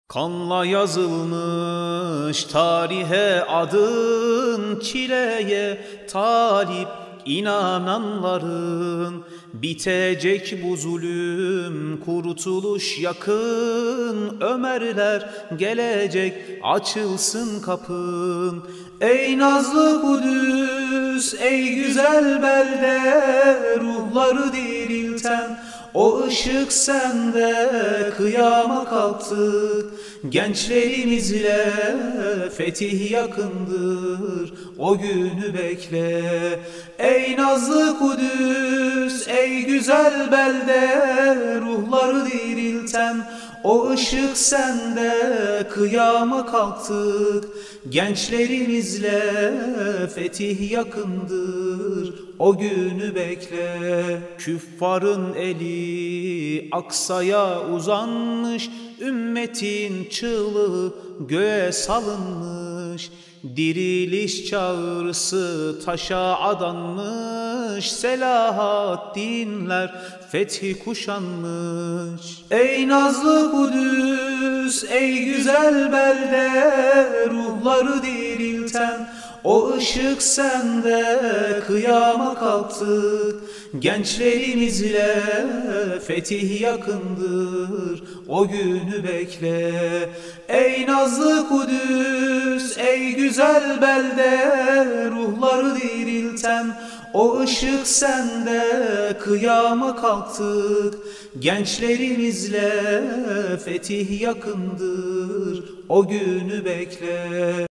Kanla yazılmış tarihe adın, çileye talip inananların. Bitecek bu zulüm, kurtuluş yakın. Ömerler gelecek, açılsın kapın. Ey nazlı Kudüs, ey güzel belde, ruhları dirilten o ışık sende. Kıyama kalktık gençlerimizle, fetih yakındır, o günü bekle. Ey nazlı Kudüs, ey güzel belde, ruhları dirilten o ışık sende. Kıyama kalktık gençlerimizle, fetih yakındır, o günü bekle. Küffarın eli Aksa'ya uzanmış, ümmetin çığlığı göğe salınmış. Diriliş çağrısı taşa adanmış, Selahaddinler fethi kuşanmış. Ey nazlı Kudüs, ey güzel belde, ruhları dirilten o ışık sende. Kıyama kalktık gençlerimizle, fetih yakındır, o günü bekle. Ey nazlı Kudüs, ey güzel belde, ruhları dirilten o ışık sende. Kıyama kalktık gençlerimizle, fetih yakındır, o günü bekle.